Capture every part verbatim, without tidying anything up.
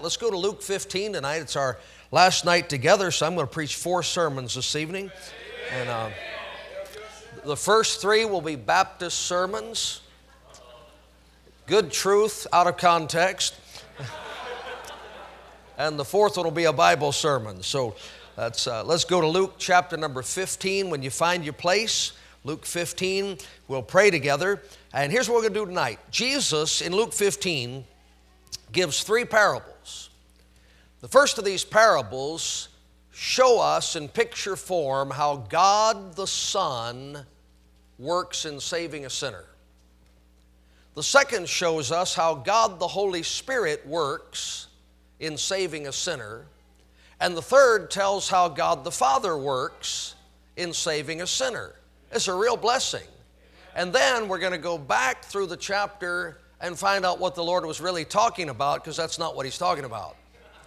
Let's go to Luke fifteen tonight. It's our last night together, so I'm going to preach four sermons this evening. And uh, the first three will be Baptist sermons. Good truth out of context. And the fourth one will be a Bible sermon. So that's, uh, let's go to Luke chapter number fifteen. When you find your place, Luke fifteen, we'll pray together. And here's what we're going to do tonight. Jesus, in Luke fifteen, gives three parables. The first of these parables show us in picture form how God the Son works in saving a sinner. The second shows us how God the Holy Spirit works in saving a sinner. And the third tells how God the Father works in saving a sinner. It's a real blessing. And then we're going to go back through the chapter and find out what the Lord was really talking about, because that's not what He's talking about.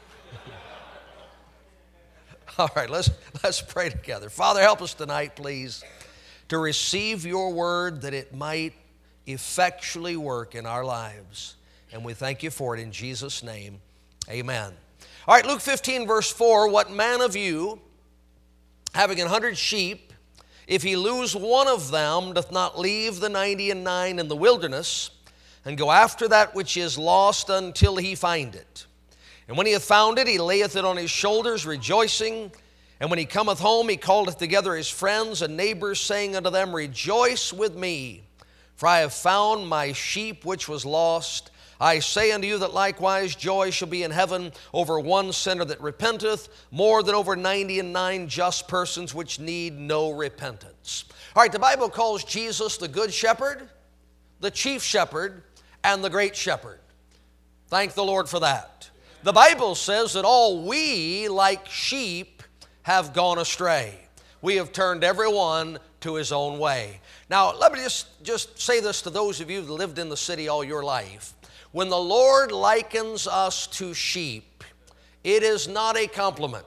All right, let's, let's pray together. Father, help us tonight, please, to receive your word that it might effectually work in our lives. And we thank you for it in Jesus' name. Amen. All right, Luke fifteen, verse four, what man of you, having an hundred sheep, if he lose one of them, doth not leave the ninety and nine in the wilderness, and go after that which is lost until he find it? And when he hath found it, he layeth it on his shoulders, rejoicing. And when he cometh home, he calleth together his friends and neighbors, saying unto them, Rejoice with me, for I have found my sheep which was lost. I say unto you that likewise joy shall be in heaven over one sinner that repenteth, more than over ninety and nine just persons which need no repentance. All right, the Bible calls Jesus the good shepherd, the chief shepherd, and the great shepherd. Thank the Lord for that. The Bible says that all we, like sheep, have gone astray. We have turned everyone to his own way. Now, let me just, just say this to those of you that lived in the city all your life. When the Lord likens us to sheep, it is not a compliment.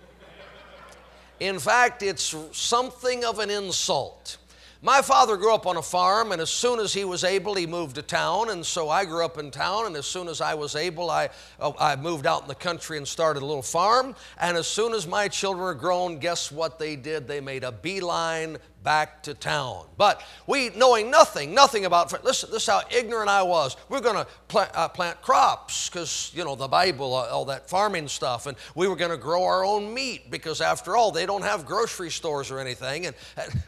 In fact, it's something of an insult. My father grew up on a farm, and as soon as he was able, he moved to town, and so I grew up in town, and as soon as I was able, I, I moved out in the country and started a little farm, and as soon as my children were grown, guess what they did? They made a beeline back to town. But we, knowing nothing, nothing about, listen, this is how ignorant I was. We're going to plant, uh, plant crops because, you know, the Bible, uh, all that farming stuff, and we were going to grow our own meat because, after all, they don't have grocery stores or anything, and... and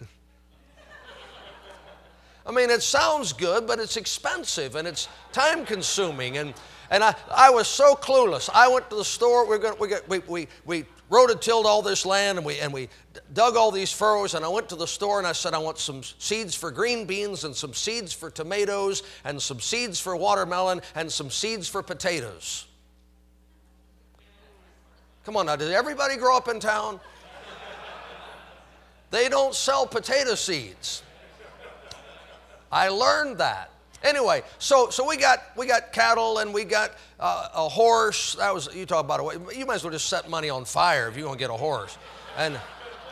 I mean, it sounds good, but it's expensive and it's time-consuming. And, and I, I was so clueless. I went to the store. We, gonna, we, got, we, we, we rototilled all this land, and we, and we dug all these furrows. And I went to the store, and I said, I want some seeds for green beans and some seeds for tomatoes and some seeds for watermelon and some seeds for potatoes. Come on now, did everybody grow up in town? They don't sell potato seeds. I learned that. Anyway, so so we got we got cattle and we got uh, a horse. That was, you talk about a, you might as well just set money on fire if you're going to get a horse. And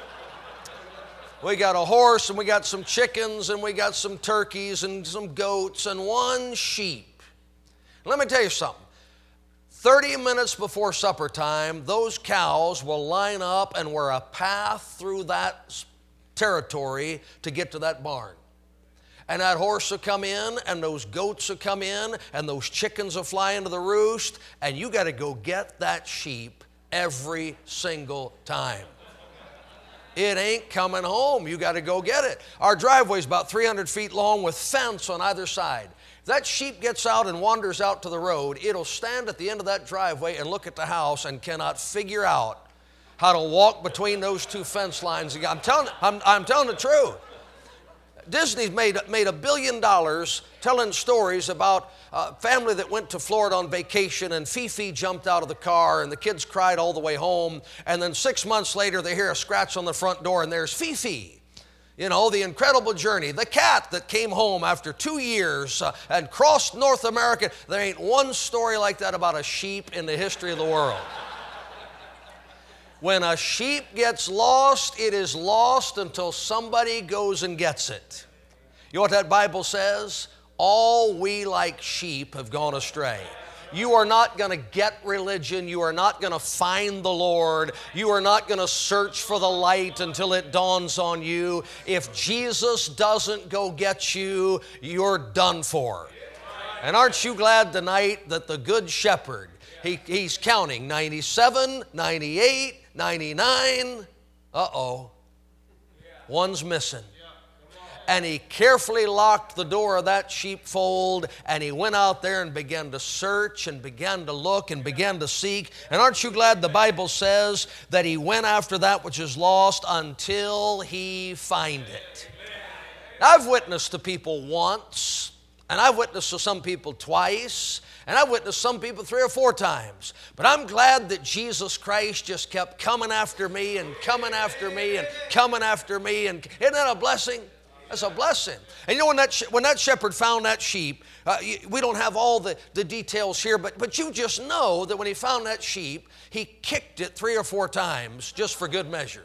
we got a horse and we got some chickens and we got some turkeys and some goats and one sheep. Let me tell you something. thirty minutes before supper time, those cows will line up, and we're a path through that territory to get to that barn. And that horse will come in, and those goats will come in, and those chickens will fly into the roost, and you got to go get that sheep every single time. It ain't coming home. You got to go get it. Our driveway's about three hundred feet long with fence on either side. If that sheep gets out and wanders out to the road, it'll stand at the end of that driveway and look at the house and cannot figure out how to walk between those two fence lines. I'm telling, I'm, I'm telling the truth. Disney's made, made a billion dollars telling stories about a family that went to Florida on vacation, and Fifi jumped out of the car and the kids cried all the way home, and then six months later they hear a scratch on the front door and there's Fifi. You know, the incredible journey. The cat that came home after two years uh, and crossed North America. There ain't one story like that about a sheep in the history of the world. When a sheep gets lost, it is lost until somebody goes and gets it. You know what that Bible says? All we like sheep have gone astray. You are not going to get religion. You are not going to find the Lord. You are not going to search for the light until it dawns on you. If Jesus doesn't go get you, you're done for. And aren't you glad tonight that the Good Shepherd, he, he's counting ninety-seven, ninety-eight, ninety-nine. Uh-oh. One's missing. And he carefully locked the door of that sheepfold, and he went out there and began to search and began to look and began to seek. And aren't you glad the Bible says that he went after that which is lost until he find it? Now, I've witnessed to people once, and I've witnessed to some people twice, and I've witnessed some people three or four times. But I'm glad that Jesus Christ just kept coming after me and coming after me and coming after me. And isn't that a blessing? That's a blessing. And you know, when that, when that shepherd found that sheep, uh, we don't have all the, the details here, but, but you just know that when he found that sheep, he kicked it three or four times just for good measure.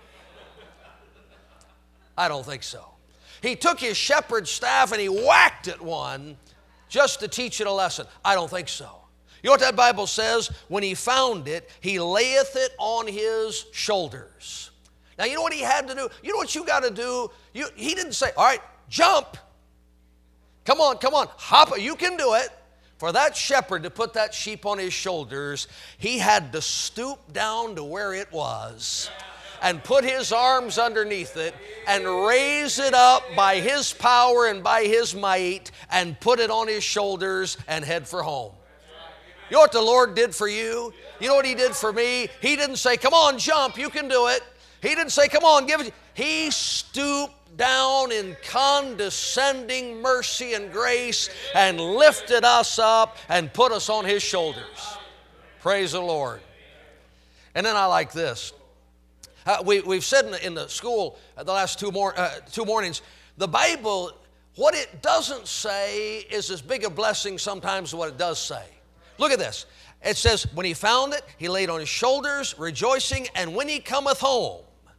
I don't think so. He took his shepherd's staff and he whacked it one just to teach it a lesson. I don't think so. You know what that Bible says? When he found it, he layeth it on his shoulders. Now, you know what he had to do? You know what you got to do? You, he didn't say, all right, jump. Come on, come on, hop. You can do it. For that shepherd to put that sheep on his shoulders, he had to stoop down to where it was and put his arms underneath it and raise it up by his power and by his might and put it on his shoulders and head for home. You know what the Lord did for you? You know what he did for me? He didn't say, come on, jump, you can do it. He didn't say, come on, give it. He stooped down in condescending mercy and grace and lifted us up and put us on his shoulders. Praise the Lord. And then I like this. Uh, we, we've said in the, in the school uh, the last two, mor- uh, two mornings, the Bible, what it doesn't say is as big a blessing sometimes as what it does say. Look at this. It says, when he found it, he laid on his shoulders, rejoicing, and when he cometh home,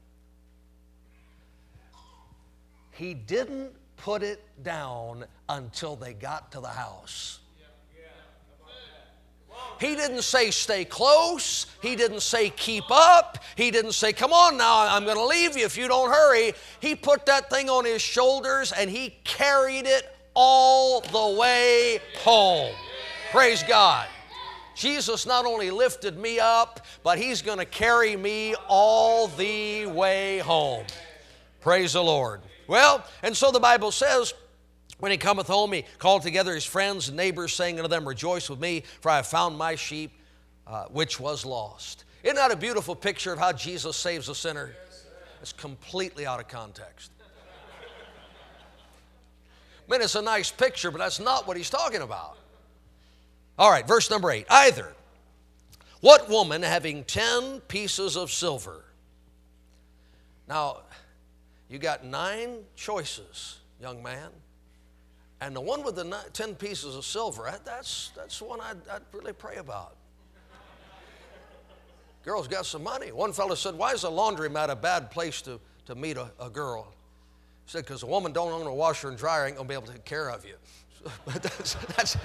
he didn't put it down until they got to the house. He didn't say stay close. He didn't say keep up. He didn't say come on now, I'm going to leave you if you don't hurry. He put that thing on his shoulders and he carried it all the way home. Praise God. Jesus not only lifted me up, but he's going to carry me all the way home. Praise the Lord. Well, and so the Bible says, when he cometh home, he called together his friends and neighbors, saying unto them, rejoice with me, for I have found my sheep, uh, which was lost. Isn't that a beautiful picture of how Jesus saves a sinner? It's completely out of context. I mean, it's a nice picture, but that's not what he's talking about. All right, verse number eight. Either, what woman having ten pieces of silver? Now, you got nine choices, young man. And the one with the nine, ten pieces of silver, that, that's, that's the one I'd, I'd really pray about. Girl's got some money. One fellow said, why is a laundromat a bad place to, to meet a, a girl? He said, because a woman don't own a washer and dryer, ain't going to be able to take care of you. So, but that's, that's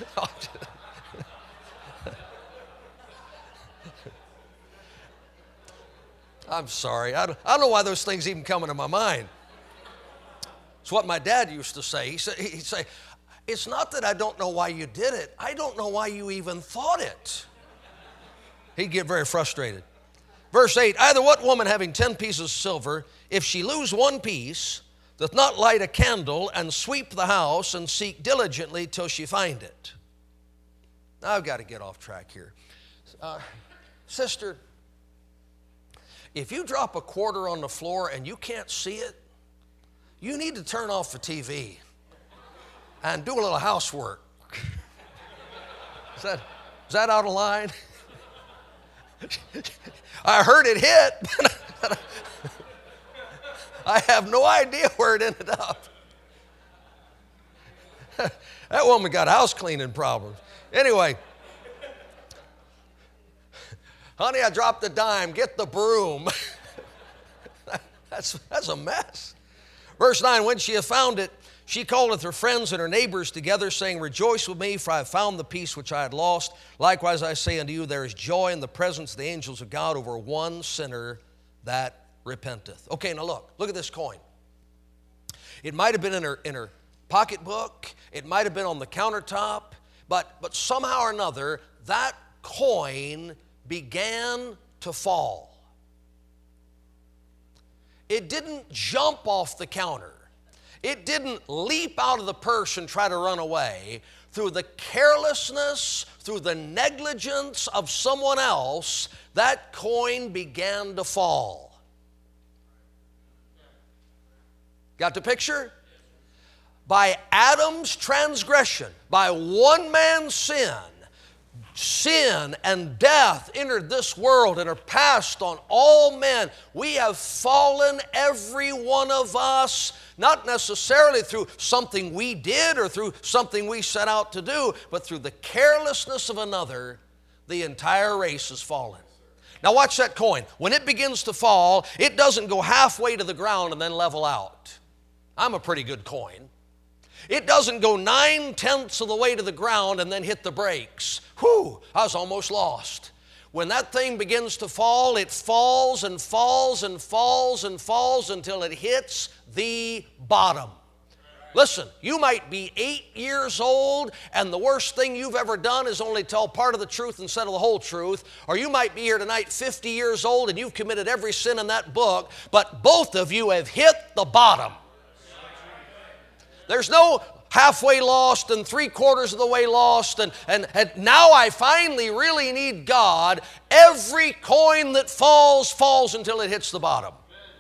I'm sorry. I don't, I don't know why those things even come into my mind. It's what my dad used to say. He said, he'd say, it's not that I don't know why you did it. I don't know why you even thought it. He'd get very frustrated. Verse eight, either what woman having ten pieces of silver, if she lose one piece, doth not light a candle and sweep the house and seek diligently till she find it. Now I've got to get off track here. Uh, sister, if you drop a quarter on the floor and you can't see it, you need to turn off the T V and do a little housework. Is that, is that out of line? I heard it hit. I have no idea where it ended up. That woman got house cleaning problems. Anyway, honey, I dropped a dime. Get the broom. that's, that's a mess. Verse nine, when she hath found it, She calleth her friends and her neighbors together, saying, Rejoice with me, for I have found the piece which I had lost. Likewise I say unto you, there is joy in the presence of the angels of God over one sinner that repenteth. Okay, now look, look at this coin. It might have been in her, in her pocketbook. It might have been on the countertop. But, but somehow or another, that coin began to fall. It didn't jump off the counter. It didn't leap out of the purse and try to run away. Through the carelessness, through the negligence of someone else, that coin began to fall. Got the picture? By Adam's transgression, by one man's sin, sin and death entered this world and are passed on all men. We have fallen, every one of us, not necessarily through something we did or through something we set out to do, but through the carelessness of another, the entire race has fallen. Now watch that coin. When it begins to fall, it doesn't go halfway to the ground and then level out. I'm a pretty good coin. It doesn't go nine-tenths of the way to the ground and then hit the brakes. Whew, I was almost lost. When that thing begins to fall, it falls and falls and falls and falls until it hits the bottom. Listen, you might be eight years old and the worst thing you've ever done is only tell part of the truth instead of the whole truth. Or you might be here tonight fifty years old and you've committed every sin in that book, but both of you have hit the bottom. There's no halfway lost and three quarters of the way lost and, and, and now I finally really need God. Every coin that falls, falls until it hits the bottom.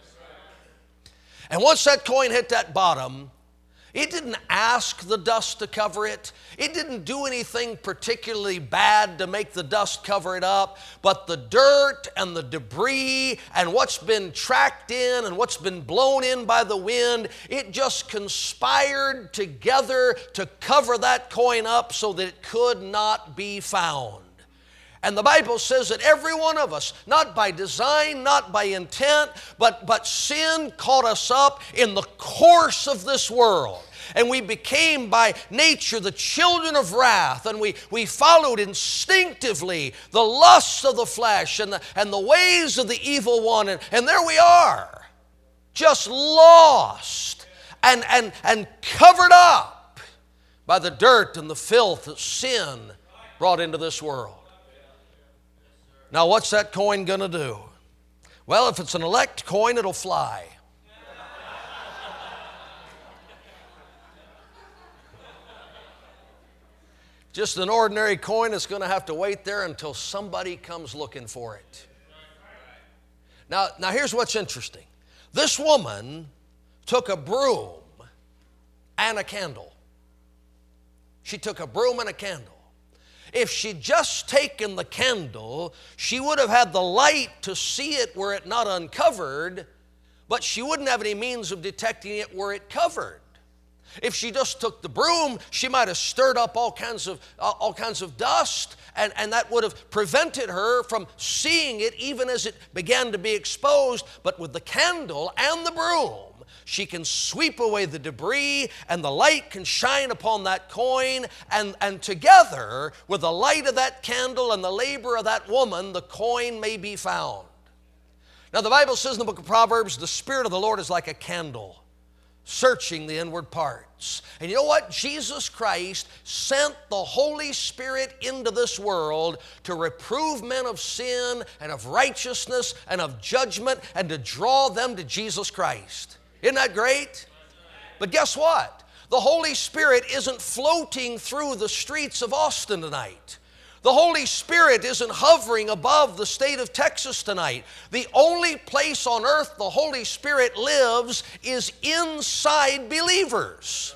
And once that coin hit that bottom, it didn't ask the dust to cover it. It didn't do anything particularly bad to make the dust cover it up. But the dirt and the debris and what's been tracked in and what's been blown in by the wind, it just conspired together to cover that coin up so that it could not be found. And the Bible says that every one of us, not by design, not by intent, but, but sin caught us up in the course of this world. And we became by nature the children of wrath, and we, we followed instinctively the lusts of the flesh and the, and the ways of the evil one. And, and there we are, just lost and, and, and covered up by the dirt and the filth that sin brought into this world. Now, what's that coin going to do? Well, if it's an elect coin, it'll fly. Just an ordinary coin is going to have to wait there until somebody comes looking for it. Now, now here's what's interesting. This woman took a broom and a candle. She took a broom and a candle. If she'd just taken the candle, she would have had the light to see it were it not uncovered, but she wouldn't have any means of detecting it were it covered. If she just took the broom, she might have stirred up all kinds of, uh, all kinds of dust, and, and that would have prevented her from seeing it even as it began to be exposed. But with the candle and the broom, she can sweep away the debris, and the light can shine upon that coin, and, and together with the light of that candle and the labor of that woman, the coin may be found. Now the Bible says in the book of Proverbs, the Spirit of the Lord is like a candle, searching the inward parts. And you know what? Jesus Christ sent the Holy Spirit into this world to reprove men of sin and of righteousness and of judgment and to draw them to Jesus Christ. Isn't that great? But guess what? The Holy Spirit isn't floating through the streets of Austin tonight. The Holy Spirit isn't hovering above the state of Texas tonight. The only place on earth the Holy Spirit lives is inside believers.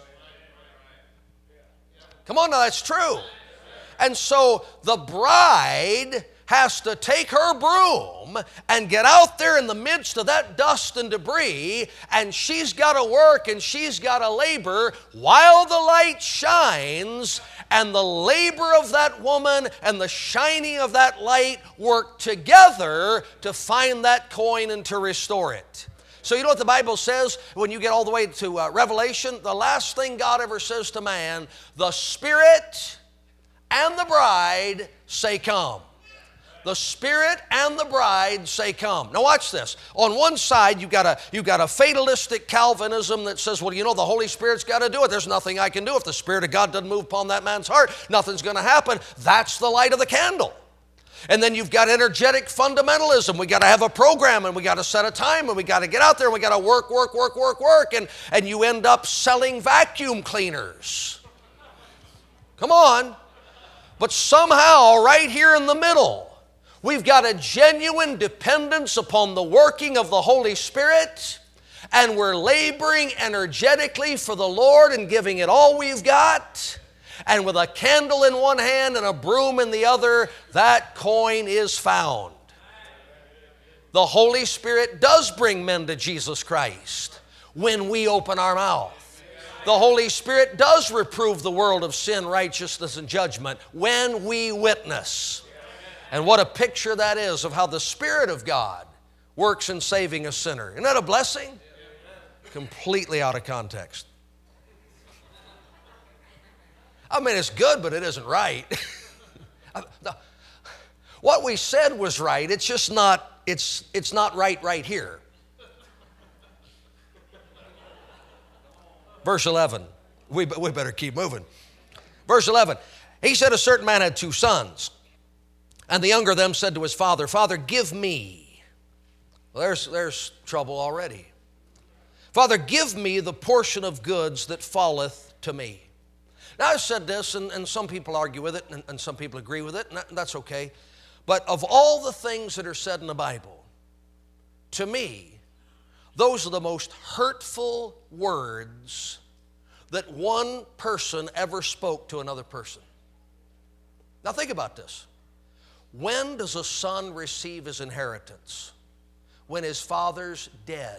Come on now, that's true. And so the bride has to take her broom and get out there in the midst of that dust and debris, and she's got to work and she's got to labor while the light shines, and the labor of that woman and the shining of that light work together to find that coin and to restore it. So you know what the Bible says when you get all the way to uh, Revelation? The last thing God ever says to man, the Spirit and the bride say come. The Spirit and the bride say come. Now watch this. On one side, you've got a, you've got a fatalistic Calvinism that says, well, you know, the Holy Spirit's got to do it. There's nothing I can do. If the Spirit of God doesn't move upon that man's heart, nothing's going to happen. That's the light of the candle. And then you've got energetic fundamentalism. We got to have a program, and we got to set a time, and we got to get out there, and we got to work, work, work, work, work, and, and you end up selling vacuum cleaners. Come on. But somehow, right here in the middle, we've got a genuine dependence upon the working of the Holy Spirit, and we're laboring energetically for the Lord and giving it all we've got. And with a candle in one hand and a broom in the other, that coin is found. The Holy Spirit does bring men to Jesus Christ when we open our mouth. The Holy Spirit does reprove the world of sin, righteousness, and judgment when we witness. And what a picture that is of how the Spirit of God works in saving a sinner. Isn't that a blessing? Completely out of context. I mean, it's good, but it isn't right. What we said was right. It's just not, it's, it's not right right here. Verse eleven. We, we better keep moving. Verse eleven. He said a certain man had two sons. And the younger of them said to his father, Father, give me. Well, there's, there's trouble already. Father, give me the portion of goods that falleth to me. Now, I've said this, and, and some people argue with it, and, and some people agree with it, and that, that's okay. But of all the things that are said in the Bible, to me, those are the most hurtful words that one person ever spoke to another person. Now, think about this. When does a son receive his inheritance? When his father's dead.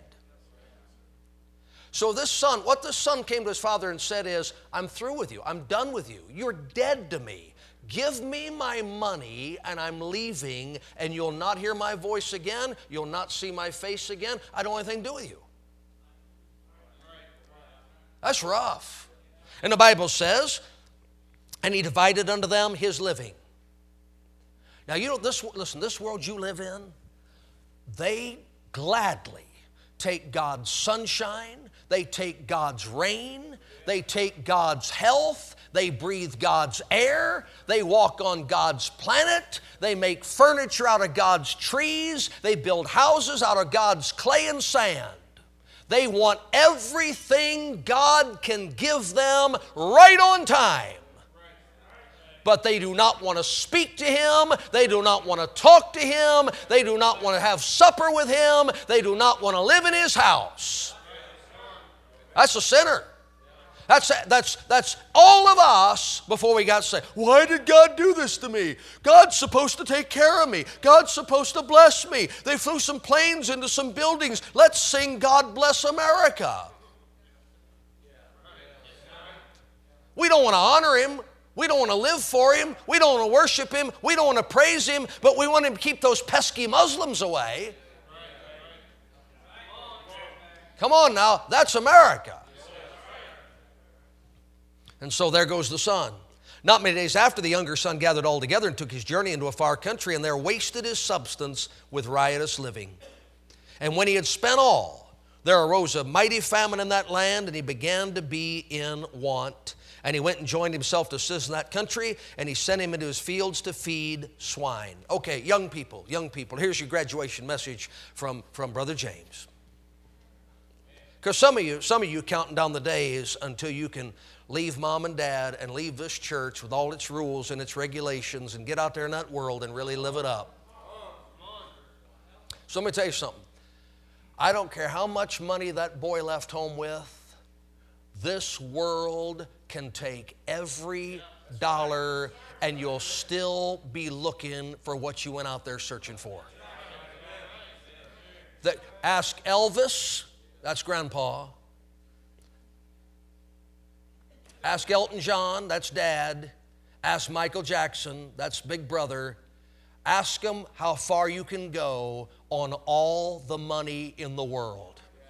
So this son, what this son came to his father and said is, I'm through with you. I'm done with you. You're dead to me. Give me my money and I'm leaving, and you'll not hear my voice again. You'll not see my face again. I don't want anything to do with you. That's rough. And the Bible says, and he divided unto them his living. Now, you know, this, listen, this world you live in, they gladly take God's sunshine, they take God's rain, they take God's health, they breathe God's air, they walk on God's planet, they make furniture out of God's trees, they build houses out of God's clay and sand. They want everything God can give them right on time. But they do not want to speak to Him. They do not want to talk to Him. They do not want to have supper with Him. They do not want to live in His house. That's a sinner. That's, that's, that's all of us before we got saved. Why did God do this to me? God's supposed to take care of me. God's supposed to bless me. They flew some planes into some buildings. Let's sing God Bless America. We don't want to honor Him. We don't want to live for Him. We don't want to worship Him. We don't want to praise Him, but we want Him to keep those pesky Muslims away. Come on now, that's America. And so there goes the son. Not many days after, the younger son gathered all together and took his journey into a far country, and there wasted his substance with riotous living. And when he had spent all, there arose a mighty famine in that land, and he began to be in want. And he went and joined himself to a citizen of that country, and he sent him into his fields to feed swine. Okay, young people, young people, here's your graduation message from, from Brother James. Because some of you, some of you counting down the days until you can leave mom and dad and leave this church with all its rules and its regulations and get out there in that world and really live it up. So let me tell you something. I don't care how much money that boy left home with. This world can take every dollar and you'll still be looking for what you went out there searching for. That, ask Elvis, that's Grandpa. Ask Elton John, that's Dad. Ask Michael Jackson, that's Big Brother. Ask them how far you can go on all the money in the world.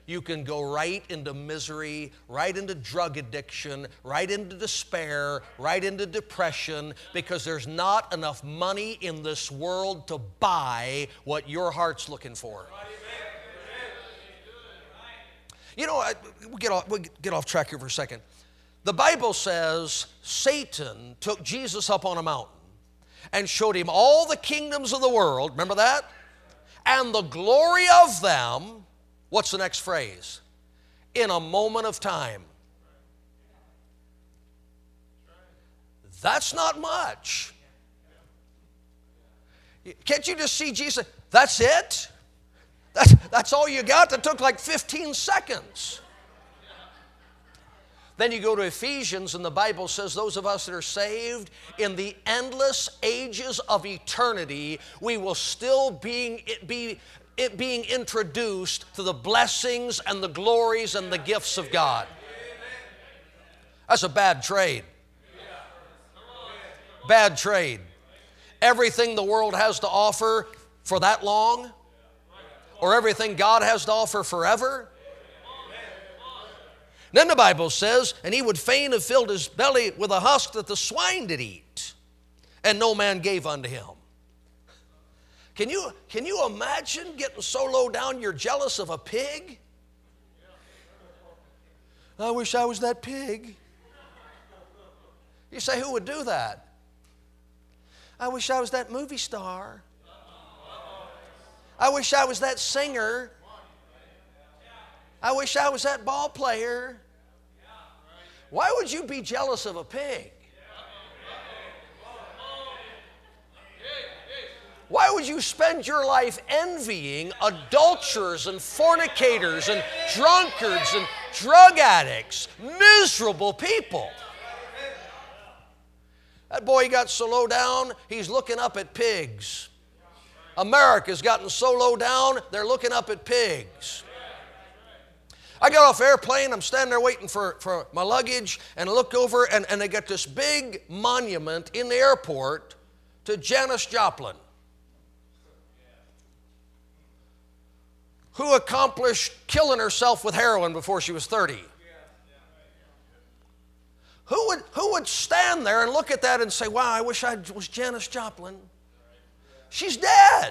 you can go right into misery, right into drug addiction, right into despair, right into depression, because there's not enough money in this world to buy what your heart's looking for. You know, I, we'll, get off, we'll get off track here for a second. The Bible says Satan took Jesus up on a mountain and showed him all the kingdoms of the world. Remember that? And the glory of them. What's the next phrase? In a moment of time. That's not much. Can't you just see Jesus? That's it? That's, that's all you got? That took like fifteen seconds. Then you go to Ephesians, and the Bible says those of us that are saved, in the endless ages of eternity, we will still being, it be it being introduced to the blessings and the glories and the gifts of God. That's a bad trade. Bad trade. Everything the world has to offer for that long, or everything God has to offer forever. Then the Bible says, and he would fain have filled his belly with a husk that the swine did eat, and no man gave unto him. Can you, can you imagine getting so low down you're jealous of a pig? I wish I was that pig. You say, who would do that? I wish I was that movie star. I wish I was that singer. I wish I was that ball player. Why would you be jealous of a pig? Why would you spend your life envying adulterers and fornicators and drunkards and drug addicts, miserable people? That boy got so low down, he's looking up at pigs. America's gotten so low down, they're looking up at pigs. I got off airplane, I'm standing there waiting for, for my luggage, and I look over, and, and they got this big monument in the airport to Janis Joplin, who accomplished killing herself with heroin before she was thirty. Who would, who would stand there and look at that and say, wow, I wish I was Janis Joplin? She's dead.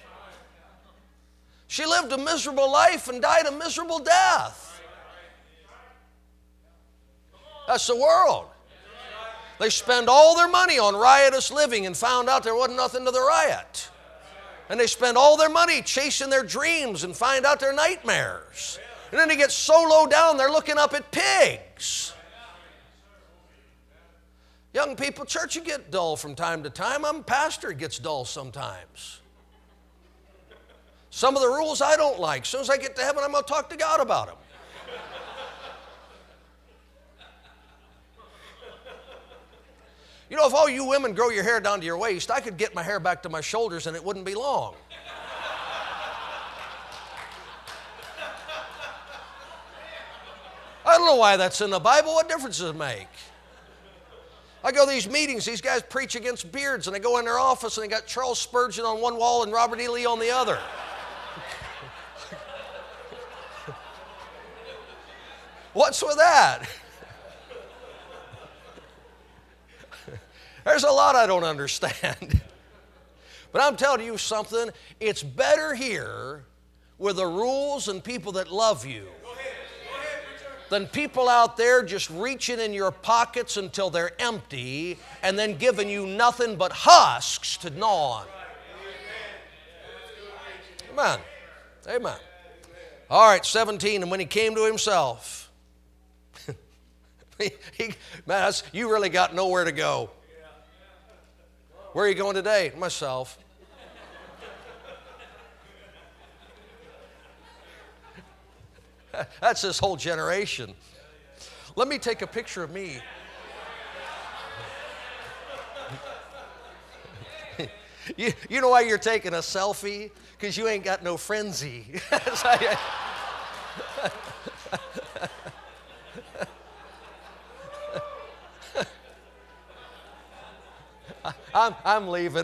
She lived a miserable life and died a miserable death. That's the world. They spend all their money on riotous living and found out there wasn't nothing to the riot. And they spend all their money chasing their dreams and find out they're nightmares. And then they get so low down they're looking up at pigs. Young people, church, you get dull from time to time. I'm a pastor, it gets dull sometimes. Some of the rules I don't like. As soon as I get to heaven, I'm going to talk to God about them. You know, if all you women grow your hair down to your waist, I could get my hair back to my shoulders and it wouldn't be long. I don't know why that's in the Bible. What difference does it make? I go to these meetings, these guys preach against beards, and they go in their office and they got Charles Spurgeon on one wall and Robert E. Lee on the other. What's with that? There's a lot I don't understand. But I'm telling you something, it's better here with the rules and people that love you than people out there just reaching in your pockets until they're empty and then giving you nothing but husks to gnaw on. Amen. Amen. All right, seventeen, and when he came to himself, he, he, man, that's, you really got nowhere to go. Where are you going today? Myself. That's this whole generation. Let me take a picture of me. you, you know why you're taking a selfie? Because you ain't got no frenzy. I'm, I'm leaving.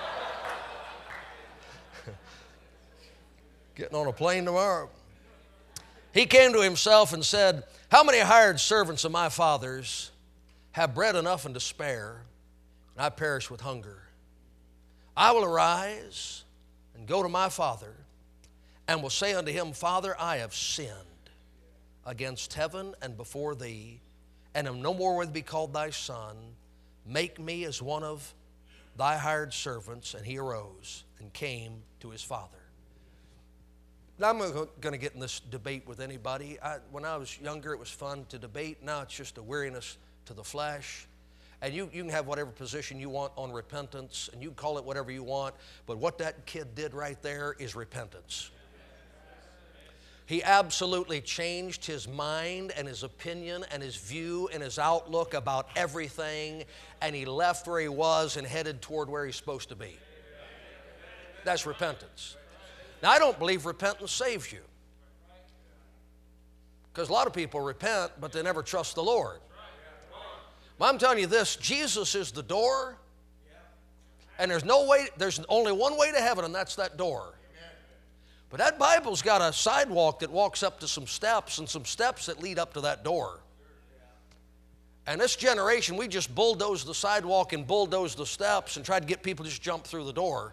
Getting on a plane tomorrow. He came to himself and said, how many hired servants of my father's have bread enough and to spare, and I perish with hunger? I will arise and go to my father, and will say unto him, Father, I have sinned against heaven and before thee, and am no more worthy to be called thy son. Make me as one of thy hired servants. And he arose and came to his father. Now, I'm not going to get in this debate with anybody. I, when I was younger, it was fun to debate. Now it's just a weariness to the flesh. And you, you can have whatever position you want on repentance, and you can call it whatever you want, but what that kid did right there is repentance. He absolutely changed his mind and his opinion and his view and his outlook about everything, and he left where he was and headed toward where he's supposed to be. That's repentance. Now, I don't believe repentance saves you, because a lot of people repent, but they never trust the Lord. But I'm telling you this, Jesus is the door, and there's no way, there's only one way to heaven, and that's that door. But that Bible's got a sidewalk that walks up to some steps, and some steps that lead up to that door. And this generation, we just bulldoze the sidewalk and bulldoze the steps and try to get people to just jump through the door.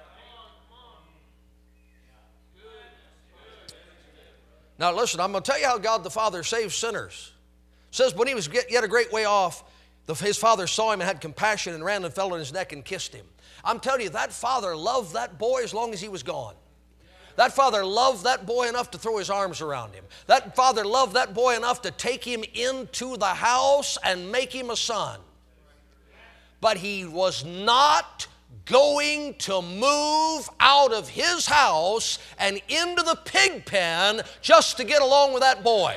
Now listen, I'm going to tell you how God the Father saves sinners. It says when he was yet a great way off, the, his father saw him and had compassion and ran and fell on his neck and kissed him. I'm telling you, that father loved that boy as long as he was gone. That father loved that boy enough to throw his arms around him. That father loved that boy enough to take him into the house and make him a son. But he was not going to move out of his house and into the pig pen just to get along with that boy.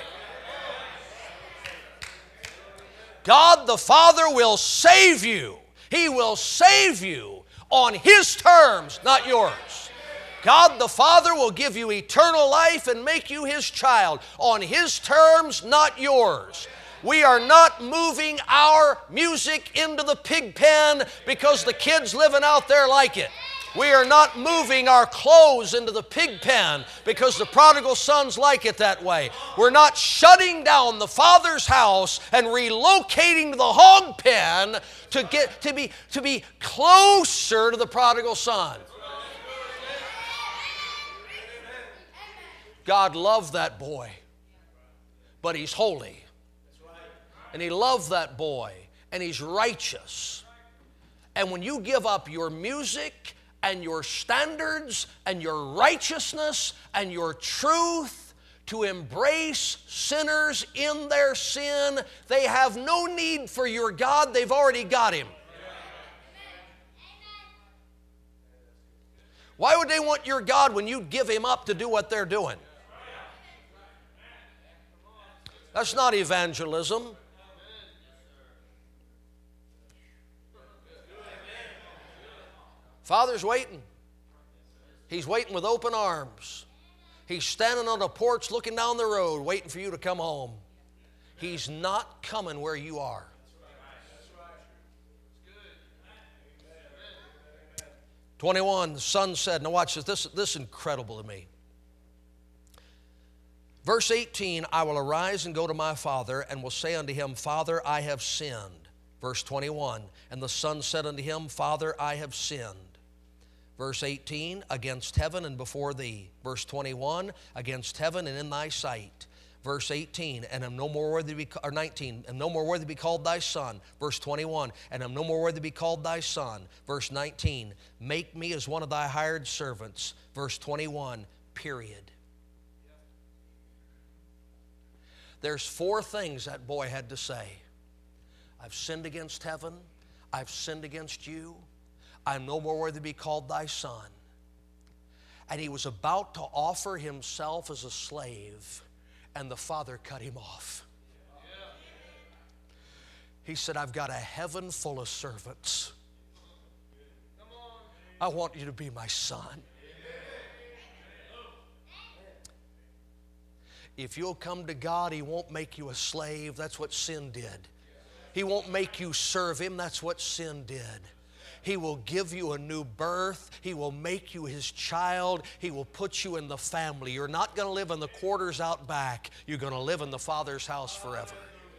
God the Father will save you. He will save you on His terms, not yours. God the Father will give you eternal life and make you His child on His terms, not yours. We are not moving our music into the pig pen because the kids living out there like it. We are not moving our clothes into the pig pen because the prodigal sons like it that way. We're not shutting down the Father's house and relocating to the hog pen to get to be to be closer to the prodigal son. God loved that boy, but He's holy. And He loved that boy, and He's righteous. And when you give up your music and your standards and your righteousness and your truth to embrace sinners in their sin, they have no need for your God. They've already got Him. Why would they want your God when you give Him up to do what they're doing? That's not evangelism. Father's waiting. He's waiting with open arms. He's standing on a porch looking down the road waiting for you to come home. He's not coming where you are. twenty-one, the son said, now watch this, this, this is incredible to me. Verse eighteen, I will arise and go to my father and will say unto him, Father, I have sinned. Verse twenty-one, and the son said unto him, Father, I have sinned. Verse eighteen, against heaven and before thee. Verse twenty-one, against heaven and in thy sight. Verse eighteen, and am no more worthy to be, or nineteen, and no more worthy to be called thy son. Verse twenty-one, and am no more worthy to be called thy son. Verse nineteen, make me as one of thy hired servants. Verse twenty-one, period. There's four things that boy had to say. I've sinned against heaven. I've sinned against you. I'm no more worthy to be called thy son. And he was about to offer himself as a slave, and the father cut him off. He said, I've got a heaven full of servants. I want you to be my son. If you'll come to God, He won't make you a slave. That's what sin did. He won't make you serve Him. That's what sin did. He will give you a new birth. He will make you His child. He will put you in the family. You're not going to live in the quarters out back. You're going to live in the Father's house forever.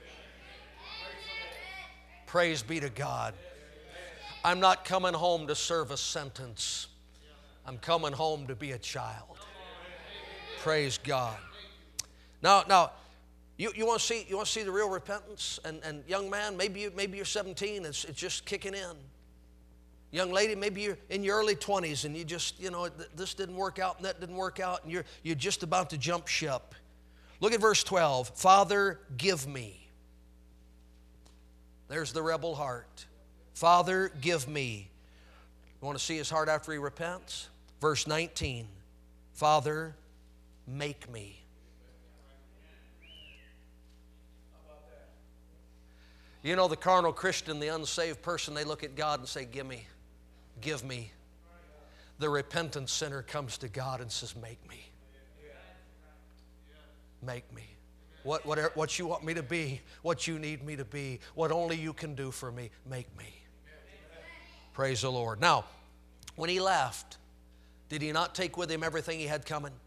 Praise be to God. I'm not coming home to serve a sentence. I'm coming home to be a child. Praise God. Now, now, you, you want to see you want to see the real repentance? And, and young man, maybe you maybe you're seventeen. It's it's just kicking in. Young lady, maybe you're in your early twenties and you just you know this didn't work out and that didn't work out and you're you're just about to jump ship. Look at verse twelve. Father, give me. There's the rebel heart. Father, give me. You want to see his heart after he repents? Verse nineteen. Father, make me. You know, the carnal Christian, the unsaved person, they look at God and say, give me, give me. The repentant sinner comes to God and says, make me. Make me. What, whatever, what you want me to be, what you need me to be, what only you can do for me, make me. Praise the Lord. Now, when he left, did he not take with him everything he had coming?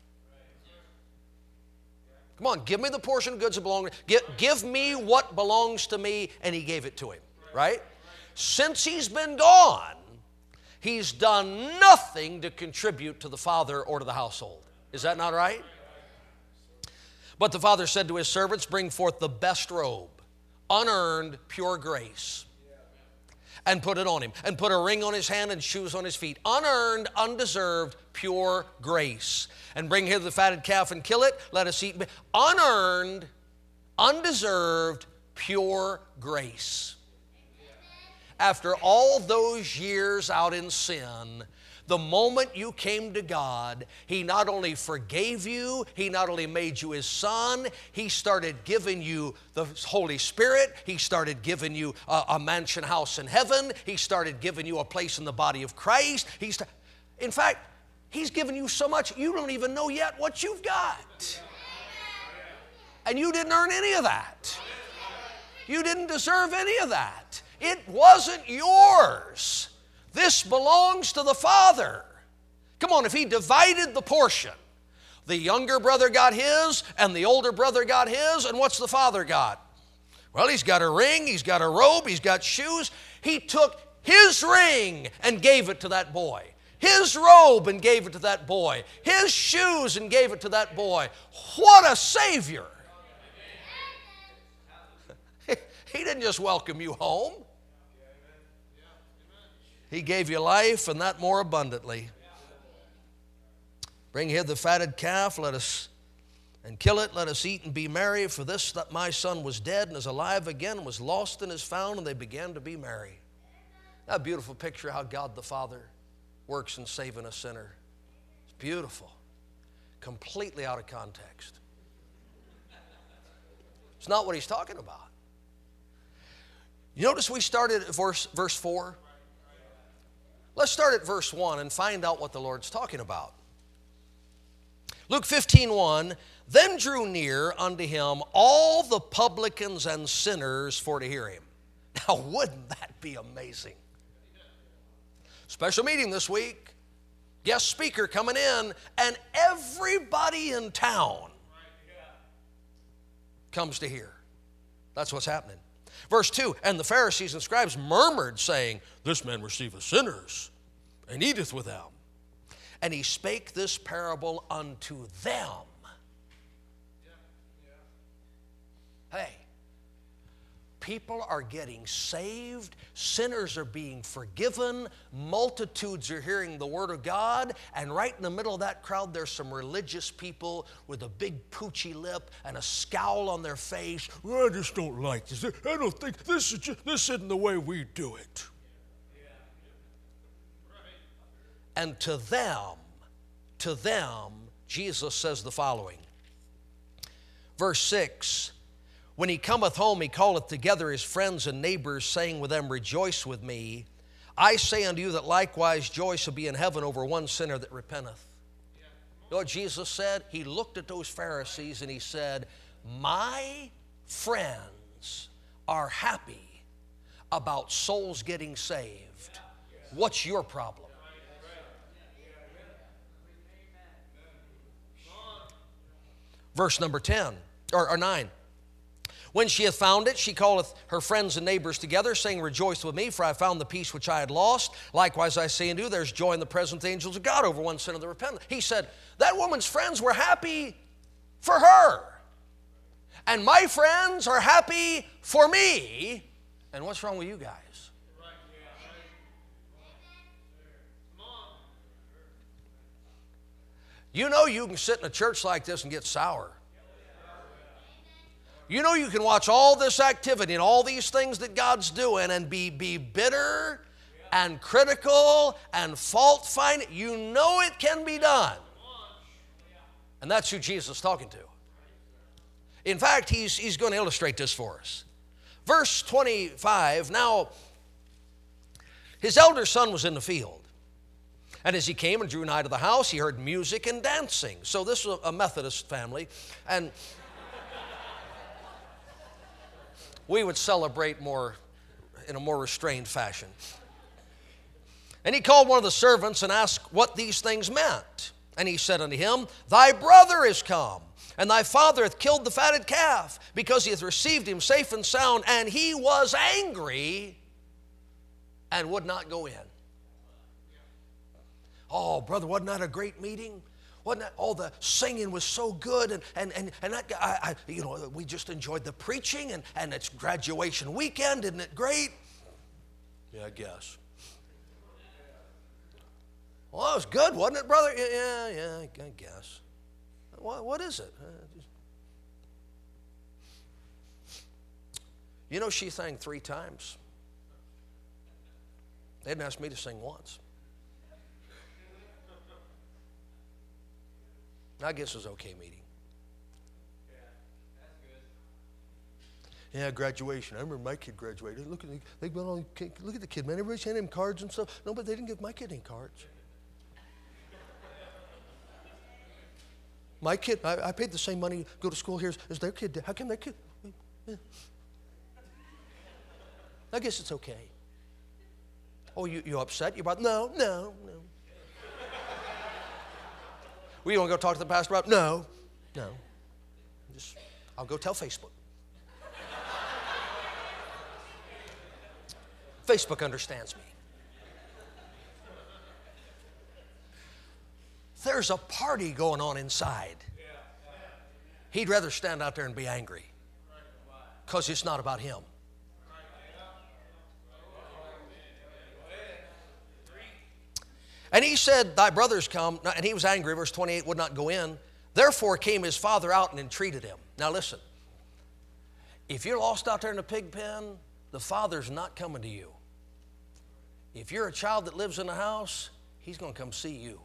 Come on, give me the portion of goods that belong to me. Give, give me what belongs to me, and he gave it to him, right? Since he's been gone, he's done nothing to contribute to the father or to the household. Is that not right? But the father said to his servants, bring forth the best robe, unearned, pure grace, and put it on him, and put a ring on his hand and shoes on his feet. Unearned, undeserved, pure grace. And bring hither the fatted calf and kill it. Let us eat. Unearned, undeserved, pure grace. After all those years out in sin, the moment you came to God, He not only forgave you, He not only made you His son, He started giving you the Holy Spirit, He started giving you a, a mansion house in heaven, He started giving you a place in the body of Christ. He's, in fact, He's given you so much you don't even know yet what you've got. And you didn't earn any of that. You didn't deserve any of that. It wasn't yours. This belongs to the Father. Come on, if He divided the portion, the younger brother got his and the older brother got his, and what's the father got? Well, he's got a ring, he's got a robe, he's got shoes. He took his ring and gave it to that boy. His robe and gave it to that boy. His shoes and gave it to that boy. What a Savior. He didn't just welcome you home. He gave you life, and that more abundantly. Bring hither the fatted calf, let us and kill it, let us eat and be merry. For this that my son was dead and is alive again, was lost and is found, and they began to be merry. That beautiful picture of how God the Father works in saving a sinner. It's beautiful. Completely out of context. It's not what he's talking about. You notice we started at verse, verse four? Let's start at verse one and find out what the Lord's talking about. Luke fifteen one, then drew near unto him all the publicans and sinners for to hear him. Now, wouldn't that be amazing? Special meeting this week, guest speaker coming in, and everybody in town comes to hear. That's what's happening. Verse two, and the Pharisees and scribes murmured, saying, this man receiveth sinners, and eateth with them. And he spake this parable unto them. Hey, people are getting saved, sinners are being forgiven, multitudes are hearing the Word of God, and right in the middle of that crowd there's some religious people with a big poochy lip and a scowl on their face. Well, I just don't like this. I don't think this is just, this isn't the way we do it. And to them, to them, Jesus says the following. Verse six, when he cometh home, he calleth together his friends and neighbors, saying with them, rejoice with me. I say unto you that likewise joy shall be in heaven over one sinner that repenteth. You know what Jesus said? He looked at those Pharisees and he said, my friends are happy about souls getting saved. What's your problem? Verse number ten, or, or nine. When she hath found it, she calleth her friends and neighbors together, saying, Rejoice with me, for I found the peace which I had lost. Likewise I say unto you, there's joy in the presence of the angels of God over one sinner that repenteth. He said, that woman's friends were happy for her. And my friends are happy for me. And what's wrong with you guys? You know you can sit in a church like this and get sour. You know you can watch all this activity and all these things that God's doing and be, be bitter and critical and fault-finding. You know it can be done. And that's who Jesus is talking to. In fact, he's, he's going to illustrate this for us. Verse twenty-five, now his elder son was in the field. And as he came and drew nigh to the house, he heard music and dancing. So this was a Methodist family. And we would celebrate more in a more restrained fashion. And he called one of the servants and asked what these things meant. And he said unto him, Thy brother is come, and thy father hath killed the fatted calf, because he hath received him safe and sound. And he was angry and would not go in. Oh, brother, wasn't that a great meeting? Wasn't that, all the singing was so good, and and and, and that, I, I, you know, we just enjoyed the preaching, and, and it's graduation weekend, isn't it great? Yeah, I guess. Well, it was good, wasn't it, brother? Yeah, yeah, yeah I guess. What, what is it? Uh, just... You know, she sang three times. They didn't ask me to sing once. I guess it was okay meeting. Yeah, graduation. I remember my kid graduated. Look at the, they went on, look at the kid, man. Everybody sent him cards and stuff. No, but they didn't give my kid any cards. My kid, I, I paid the same money to go to school here as, as their kid did. How come their kid? Yeah. I guess it's okay. Oh, you you upset? You about no, no, no. Well, you want to go talk to the pastor about? No, no. Just, I'll go tell Facebook. Facebook understands me. There's a party going on inside. He'd rather stand out there and be angry because it's not about him. And he said, Thy brother's come, and he was angry, verse twenty-eight, would not go in. Therefore came his father out and entreated him. Now listen, if you're lost out there in the pig pen, the father's not coming to you. If you're a child that lives in the house, he's going to come see you.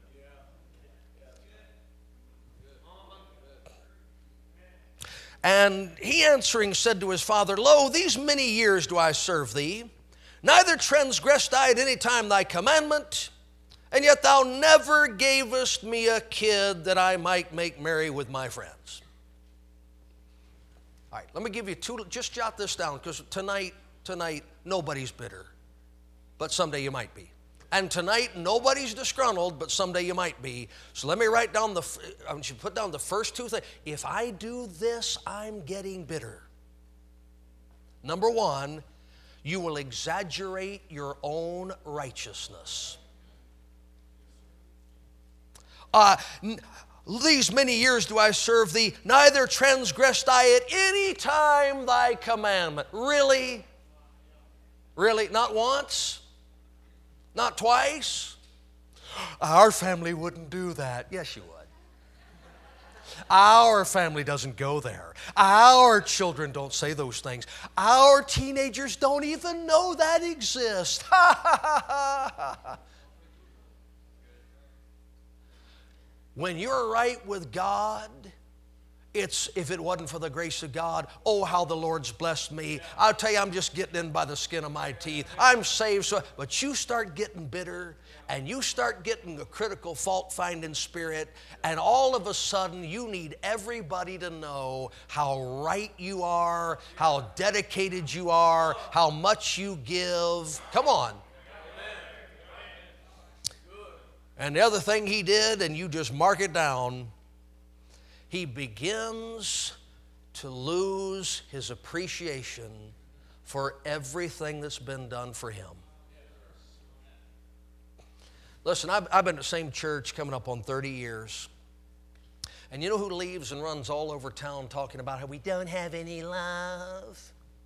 And he answering said to his father, Lo, these many years do I serve thee, neither transgressed I at any time thy commandment, and yet thou never gavest me a kid that I might make merry with my friends. All right, let me give you two, just jot this down, because tonight, tonight, nobody's bitter, but someday you might be. And tonight, nobody's disgruntled, but someday you might be. So let me write down the, I want you to put down the first two things. If I do this, I'm getting bitter. Number one, you will exaggerate your own righteousness. Uh, these many years do I serve thee, neither transgressed I at any time thy commandment. Really? Really? Not once? Not twice? Our family wouldn't do that. Yes, you would. Our family doesn't go there. Our children don't say those things. Our teenagers don't even know that exists. When you're right with God, it's, if it wasn't for the grace of God, oh, how the Lord's blessed me. I'll tell you, I'm just getting in by the skin of my teeth. I'm saved. So, but you start getting bitter, and you start getting a critical fault-finding spirit, and all of a sudden, you need everybody to know how right you are, how dedicated you are, how much you give. Come on. And the other thing he did, and you just mark it down, he begins to lose his appreciation for everything that's been done for him. Listen, I've, I've been at the same church coming up on thirty years. And you know who leaves and runs all over town talking about how we don't have any love?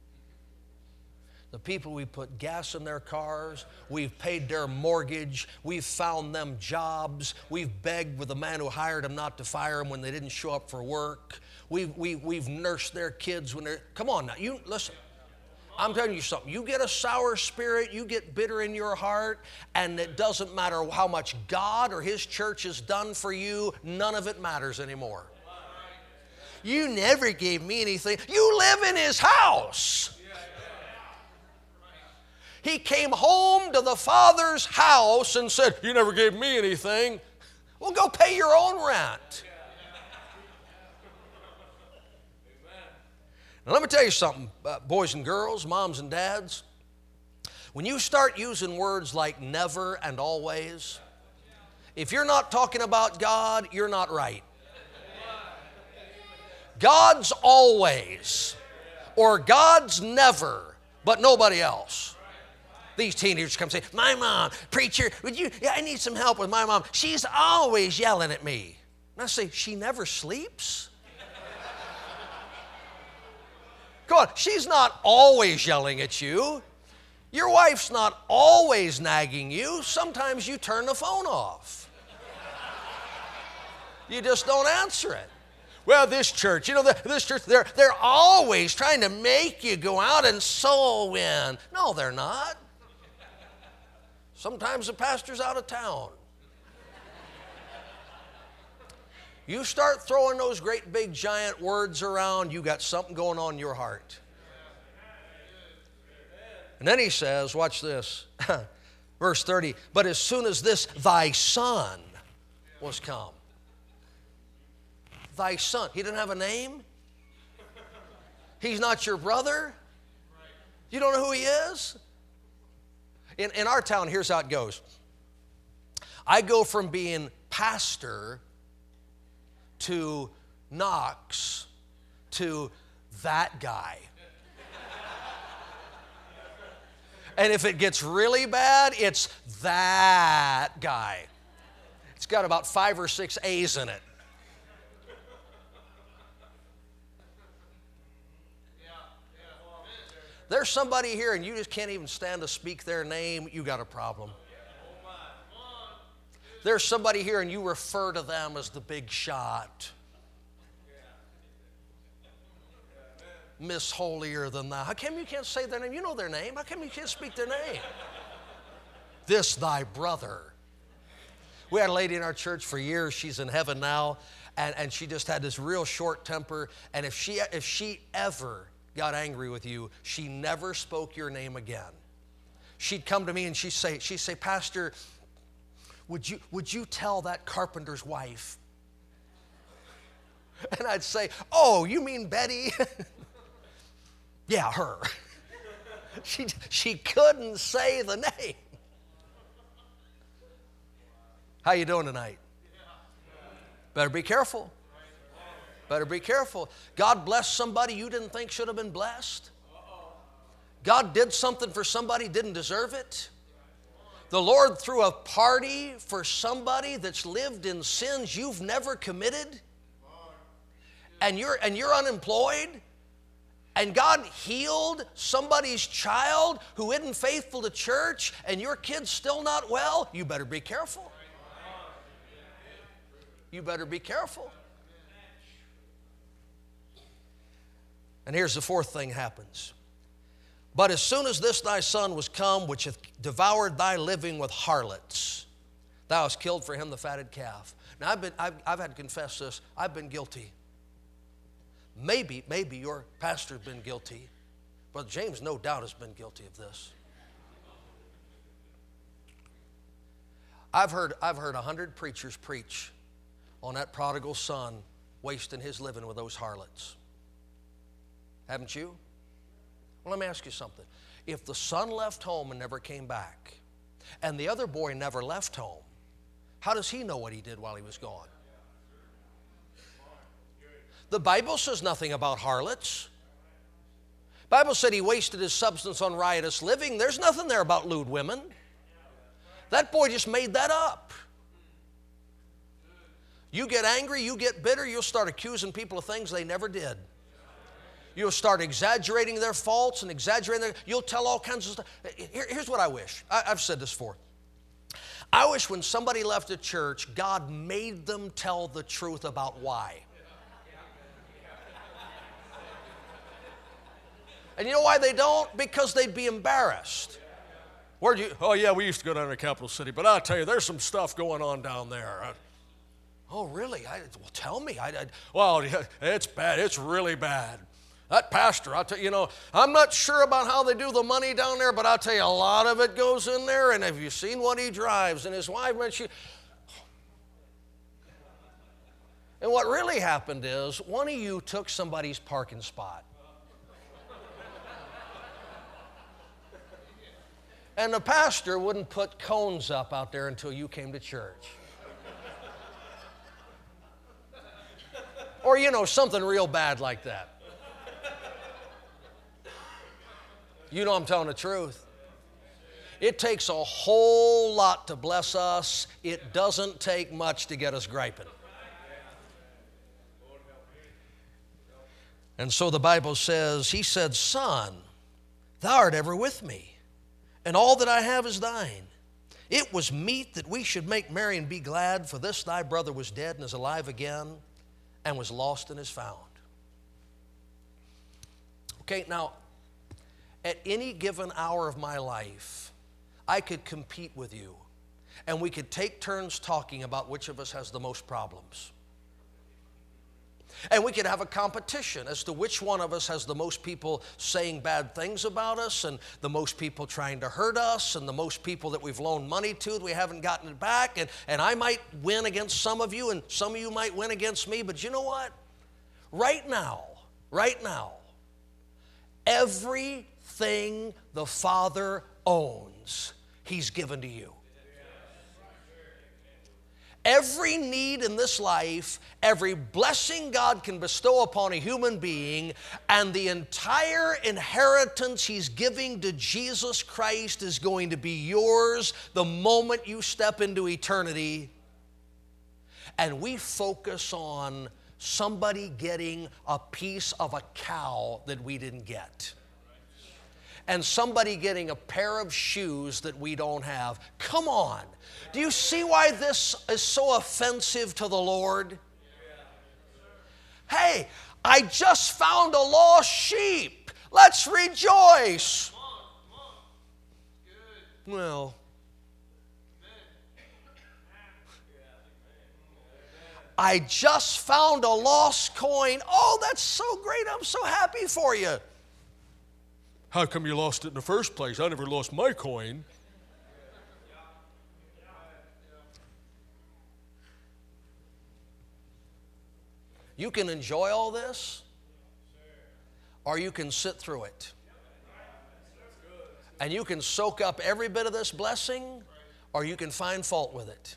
The people we put gas in their cars, we've paid their mortgage, we've found them jobs, we've begged with the man who hired them not to fire them when they didn't show up for work. We've, we've, we've nursed their kids when they're, come on now, you listen. I'm telling you something. You get a sour spirit, you get bitter in your heart, and it doesn't matter how much God or His church has done for you, none of it matters anymore. You never gave me anything. You live in His house. He came home to the Father's house and said, you never gave me anything. Well, go pay your own rent. Now, let me tell you something, uh, boys and girls, moms and dads. When you start using words like never and always, if you're not talking about God, you're not right. God's always, or God's never, but nobody else. These teenagers come and say, my mom, preacher, would you, yeah, I need some help with my mom. She's always yelling at me. And I say, she never sleeps? Come on, she's not always yelling at you. Your wife's not always nagging you. Sometimes you turn the phone off. You just don't answer it. Well, this church, you know, this church, they're, they're always trying to make you go out and soul win. No, they're not. Sometimes the pastor's out of town. You start throwing those great big giant words around, you got something going on in your heart. And then he says, watch this, verse thirty, but as soon as this thy son was come. Thy son. He didn't have a name? He's not your brother? You don't know who he is? In, in our town, here's how it goes. I go from being pastor to Knox to that guy. And if it gets really bad, it's that guy. It's got about five or six A's in it. There's somebody here and you just can't even stand to speak their name, you got a problem. There's somebody here and you refer to them as the big shot. Miss Holier Than Thou. How come you can't say their name? You know their name. How come you can't speak their name? This thy brother. We had a lady in our church for years. She's in heaven now. And, and she just had this real short temper. And if she, if she ever got angry with you, she never spoke your name again. She'd come to me and she'd say, she'd say, Pastor, would you, would you tell that carpenter's wife? And I'd say, oh, you mean Betty? Yeah, her. She, she couldn't say the name. How you doing tonight? Better be careful. Better be careful. God blessed somebody you didn't think should have been blessed. God did something for somebody didn't deserve it. The Lord threw a party for somebody that's lived in sins you've never committed. And you're, and you're unemployed. And God healed somebody's child who isn't faithful to church, and your kid's still not well. You better be careful. You better be careful. And here's the fourth thing happens. But as soon as this thy son was come, which hath devoured thy living with harlots, thou hast killed for him the fatted calf. Now, I've, been, I've, I've had to confess this. I've been guilty. Maybe, maybe your pastor's been guilty. Brother James, no doubt, has been guilty of this. I've heard, I've heard a hundred preachers preach on that prodigal son wasting his living with those harlots. Haven't you? Well, let me ask you something. If the son left home and never came back, and the other boy never left home, How does he know what he did while he was gone? The Bible says nothing about harlots. The Bible said he wasted his substance on riotous living. There's nothing there about lewd women. That boy just made that up. You get angry, you get bitter, you'll start accusing people of things they never did. You'll start exaggerating their faults and exaggerating their, you'll tell all kinds of stuff. Here, here's what I wish. I, I've said this before. I wish when somebody left a church, God made them tell the truth about why. And you know why they don't? Because they'd be embarrassed. Where'd you? Oh, yeah, we used to go down to Capital City, but I'll tell you, there's some stuff going on down there. I, oh, really? I, well, tell me. I, I, well, it's bad. It's really bad. That pastor, I'll tell you, you know, I'm not sure about how they do the money down there, but I'll tell you, a lot of it goes in there, and have you seen what he drives? And his wife, and she... And what really happened is, one of you took somebody's parking spot. And the pastor wouldn't put cones up out there until you came to church. Or, you know, something real bad like that. You know I'm telling the truth. It takes a whole lot to bless us. It doesn't take much to get us griping. And so the Bible says, he said, Son, thou art ever with me, and all that I have is thine. It was meet that we should make merry and be glad, for this thy brother was dead and is alive again, and was lost and is found. Okay, now, at any given hour of my life, I could compete with you, and we could take turns talking about which of us has the most problems. And we could have a competition as to which one of us has the most people saying bad things about us, and the most people trying to hurt us, and the most people that we've loaned money to that we haven't gotten it back. And, and I might win against some of you, and some of you might win against me. But you know what? Right now, right now, everything the Father owns, He's given to you. Every need in this life, every blessing God can bestow upon a human being, and the entire inheritance He's giving to Jesus Christ is going to be yours the moment you step into eternity. And we focus on somebody getting a piece of a cow that we didn't get, and somebody getting a pair of shoes that we don't have. Come on. Do you see why this is so offensive to the Lord? Hey, I just found a lost sheep. Let's rejoice. Well, I just found a lost coin. Oh, that's so great. I'm so happy for you. How come you lost it in the first place? I never lost my coin. You can enjoy all this, or you can sit through it. And you can soak up every bit of this blessing, or you can find fault with it.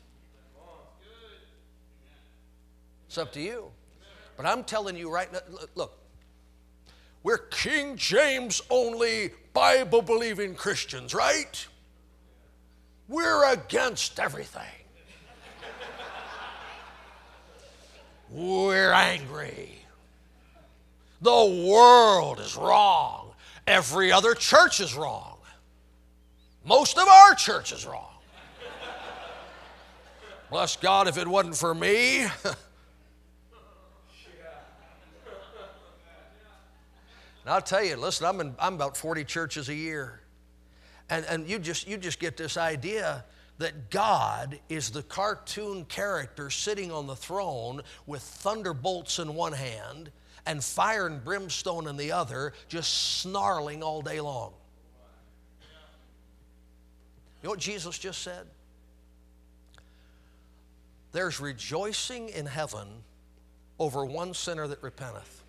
It's up to you. But I'm telling you right now, look, we're King James only Bible-believing Christians, right? We're against everything. We're angry. The world is wrong. Every other church is wrong. Most of our church is wrong. Bless God, if it wasn't for me. And I'll tell you, listen, I'm in, I'm about forty churches a year. And, and you just you just get this idea that God is the cartoon character sitting on the throne with thunderbolts in one hand and fire and brimstone in the other, just snarling all day long. You know what Jesus just said? There's rejoicing in heaven over one sinner that repenteth.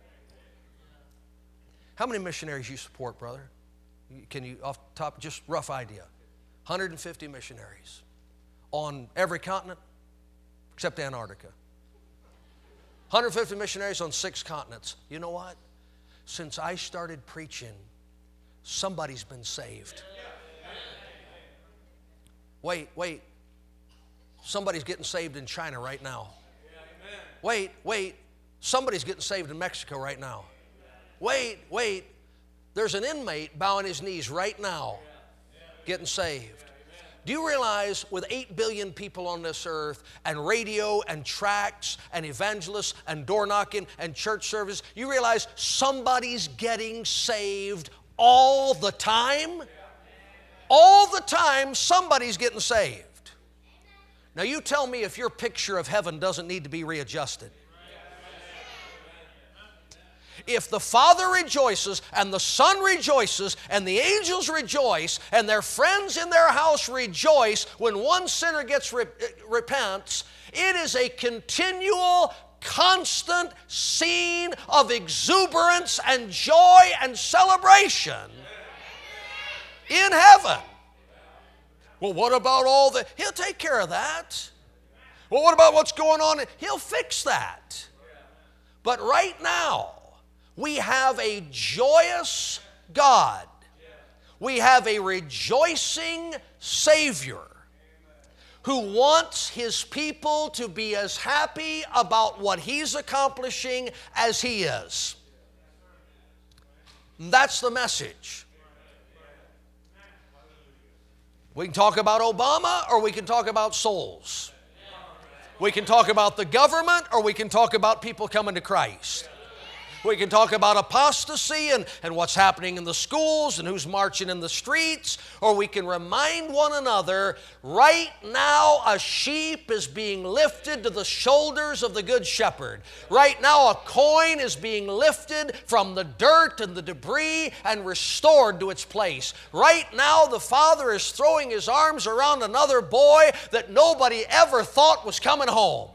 How many missionaries you support, brother? Can you, off the top, just rough idea? one hundred fifty missionaries. on every continent except Antarctica. one hundred fifty missionaries on six continents. You know what? Since I started preaching, somebody's been saved. Wait, wait. Somebody's getting saved in China right now. Wait, wait. Somebody's getting saved in Mexico right now. Wait, wait. There's an inmate bowing his knees right now, getting saved. Do you realize with eight billion people on this earth, and radio and tracts and evangelists and door knocking and church service, you realize somebody's getting saved all the time? All the time, somebody's getting saved. Now you tell me if your picture of heaven doesn't need to be readjusted. If the Father rejoices and the Son rejoices and the angels rejoice and their friends in their house rejoice when one sinner gets re- repents, it is a continual, constant scene of exuberance and joy and celebration in heaven. Well, what about all the... He'll take care of that. Well, what about what's going on? He'll fix that. But right now, we have a joyous God. We have a rejoicing Savior who wants His people to be as happy about what He's accomplishing as He is. That's the message. We can talk about Obama or we can talk about souls. We can talk about the government or we can talk about people coming to Christ. We can talk about apostasy and, and what's happening in the schools and who's marching in the streets, or we can remind one another, right now a sheep is being lifted to the shoulders of the Good Shepherd. Right now a coin is being lifted from the dirt and the debris and restored to its place. Right now the Father is throwing His arms around another boy that nobody ever thought was coming home.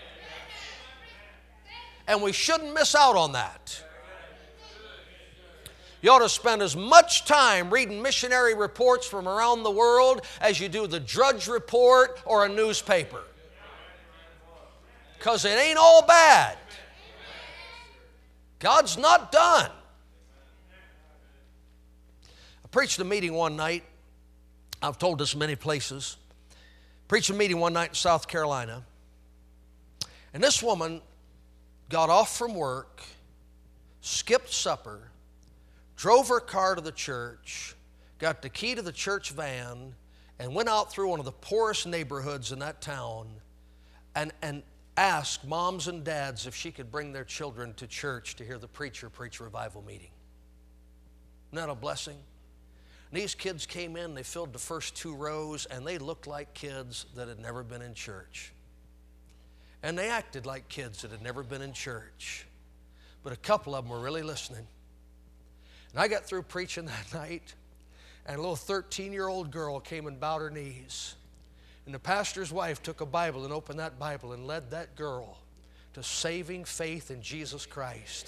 And we shouldn't miss out on that. You ought to spend as much time reading missionary reports from around the world as you do the Drudge Report or a newspaper. Because it ain't all bad. God's not done. I preached a meeting one night. I've told this many places. Preached a meeting one night in South Carolina. And this woman got off from work, skipped supper, drove her car to the church, got the key to the church van, and went out through one of the poorest neighborhoods in that town and, and asked moms and dads if she could bring their children to church to hear the preacher preach a revival meeting. Isn't that a blessing? And these kids came in, they filled the first two rows, and they looked like kids that had never been in church. And they acted like kids that had never been in church. But a couple of them were really listening. And I got through preaching that night, and a little thirteen-year-old girl came and bowed her knees. And the pastor's wife took a Bible and opened that Bible and led that girl to saving faith in Jesus Christ.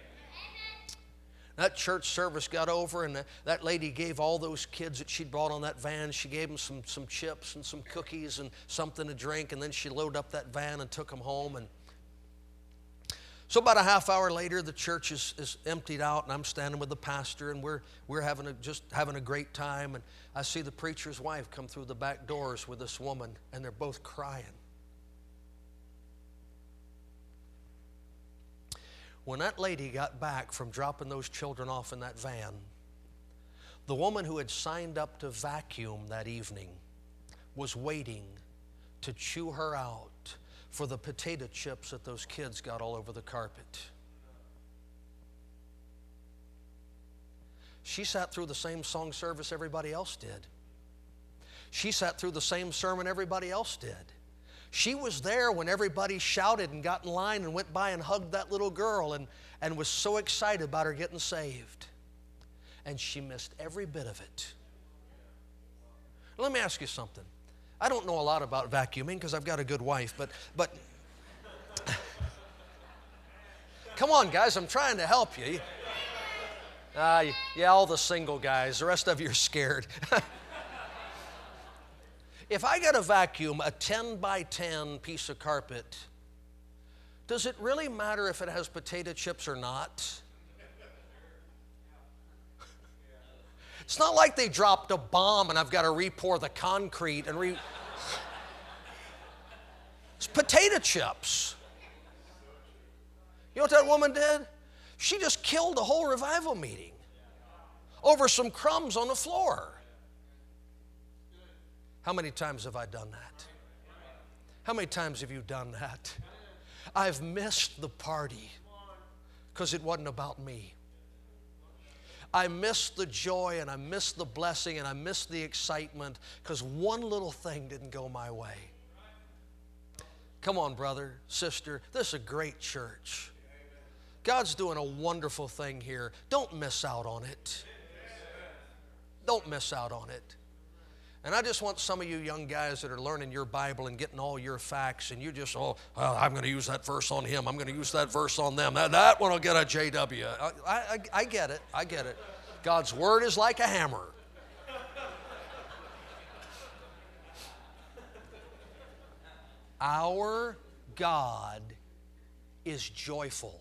That church service got over, and that lady gave all those kids that she'd brought on that van, she gave them some, some chips and some cookies and something to drink, and then she loaded up that van and took them home. And so about a half hour later, the church is, is emptied out, and I'm standing with the pastor, and we're, we're having a, just having a great time. And I see the preacher's wife come through the back doors with this woman, and they're both crying. When that lady got back from dropping those children off in that van, the woman who had signed up to vacuum that evening was waiting to chew her out for the potato chips that those kids got all over the carpet. She sat through the same song service everybody else did. She sat through the same sermon everybody else did. She was there when everybody shouted and got in line and went by and hugged that little girl and, and was so excited about her getting saved. And she missed every bit of it. Let me ask you something. I don't know a lot about vacuuming because I've got a good wife, but, but come on, guys, I'm trying to help you. Uh, yeah, all the single guys. The rest of you are scared. If I got to vacuum a ten by ten piece of carpet, does it really matter if it has potato chips or not? It's not like they dropped a bomb and I've got to re-pour the concrete and re... It's potato chips. You know what that woman did? She just killed the whole revival meeting over some crumbs on the floor. How many times have I done that? How many times have you done that? I've missed the party because it wasn't about me. I missed the joy and I missed the blessing and I missed the excitement because one little thing didn't go my way. Come on, brother, sister, this is a great church. God's doing a wonderful thing here. Don't miss out on it. Don't miss out on it. And I just want some of you young guys that are learning your Bible and getting all your facts, and you just, oh, well, I'm going to use that verse on him. I'm going to use that verse on them. That, that one will get a J W. I, I, I get it. I get it. God's word is like a hammer. Our God is joyful.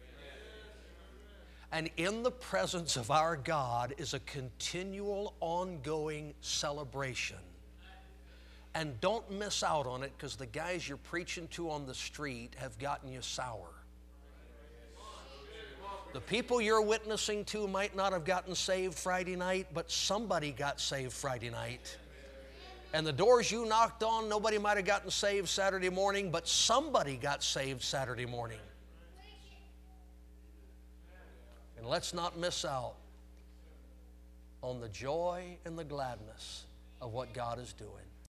And in the presence of our God is a continual, ongoing celebration. And don't miss out on it because the guys you're preaching to on the street have gotten you sour. The people you're witnessing to might not have gotten saved Friday night, but somebody got saved Friday night. And the doors you knocked on, nobody might have gotten saved Saturday morning, but somebody got saved Saturday morning. And let's not miss out on the joy and the gladness of what God is doing.